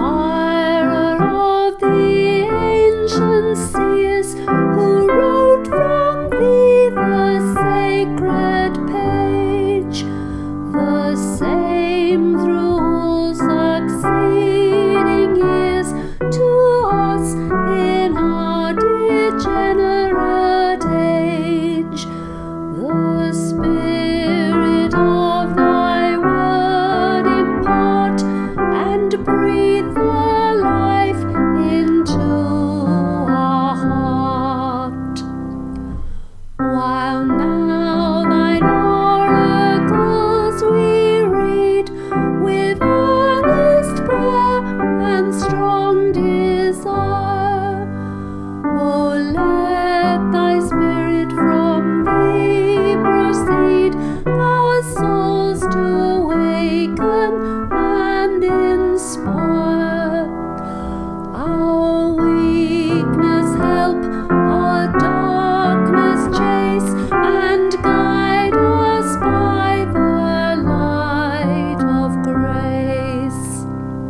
Inspirer of the ancient seers, who wrote from thee the sacred page, the same through all succeeding years, to us in our degenerate age. The Spirit of thy word impart, and breathe the life into our heart. While now thine oracles we read, with earnest prayer and strong desire, oh, let thy Spirit from thee proceed, our souls to awaken and inspire. Our weakness help, our darkness chase, and guide us by the light of grace.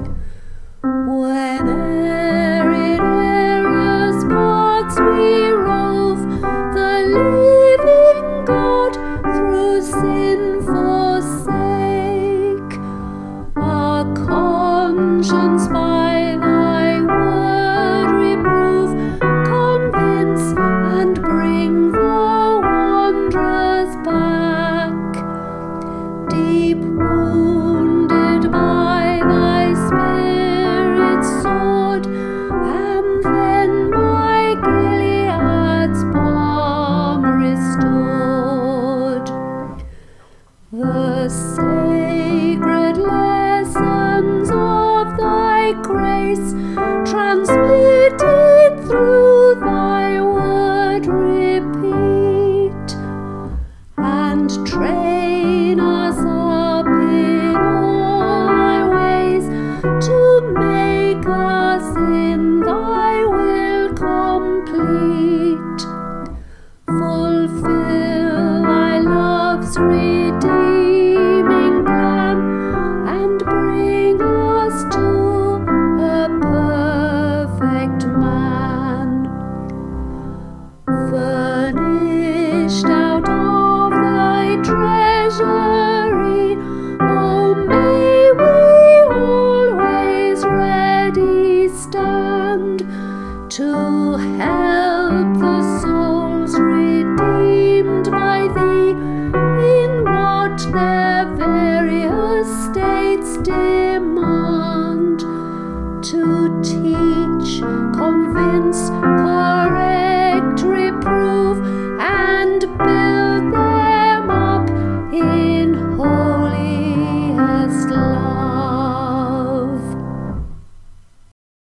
Whene'er in error's paths we rove, the living God through sin forsake. Our conscience by thy word reprove, convince and bring the wanderers back. Deep wounded by thy Spirit's sword, and then by Gilead's balm restored. The sacred lessons of thy grace, transmitted through thy word, repeat, and train us up in all thy ways, to make us in thy will complete. Fulfill thy love's redeeming plan, and bring us to a perfect man. Furnished out of thy treasury, oh, may we always ready stand, to help the souls redeemed by thee, in what their various states demand, to teach, convince,